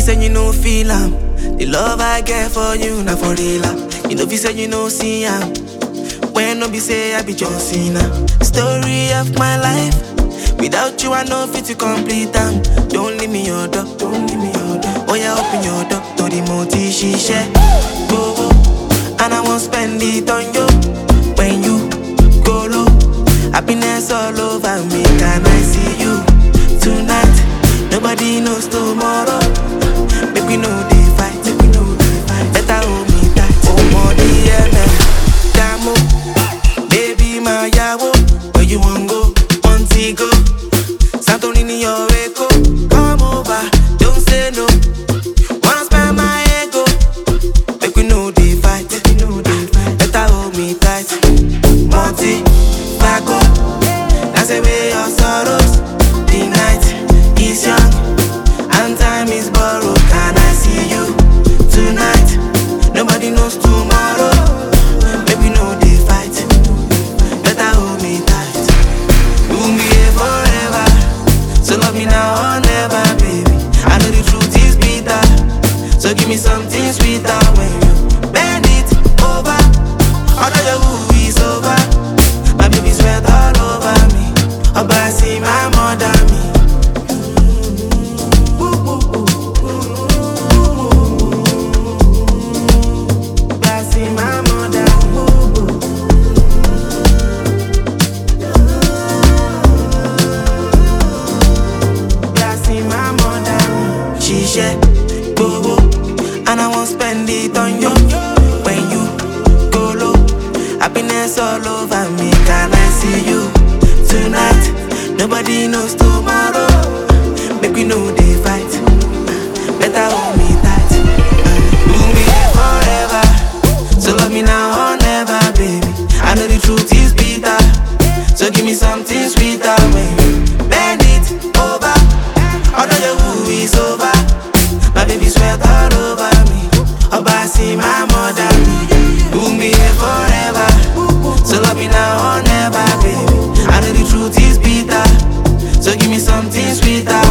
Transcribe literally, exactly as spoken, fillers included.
say you no feel am. The love I get for you, not for real. You know, if you say you no see am. When no be say I be John Cena. Story of my life. Without you, I know fit to complete them. Don't leave me your door, don't leave me your door. Oh yeah, open your door to the multi she share. Go, go, and I won't spend it on you. When you go low, happiness all over me. Can I see you tonight? Nobody knows tomorrow. Make we know they fight, make we know they fight. Better hold me tight. Oh, more the M M, Damo, baby my yawo. Where you want go? Montego, Santorini or Echo. Come over, don't say no. Wanna spend my ego. Make we know they fight, make we know they fight. Better hold me tight. Monty, Paco, dance away your sorrows. The night is young and time is borrowed. Can I see you tonight? Nobody knows tomorrow. Make we know they fight. Better hold me tight. We'll be here forever. So love me now or never, baby. I know the truth is bitter. So give me something sweeter when you bend it over. Although your woo is over. My baby sweat all over me. Oh, but I see my mother me. But I see my mother. But I see my mother. She share, go, go, and I won't spend it on you. When you go low, happiness all over me. Can I see you tonight? Nobody knows tomorrow. Make we know they fight. Better hold me tight. We'll be here forever. So love me now or never, baby. I know the truth is bitter. So give me something sweeter when you bend it over. Although your woo is over. My baby sweat all over me. Oh, but I see my mother me. We'll be here forever. So love me now or never, baby. I know the truth is bitter. So give me something sweeter.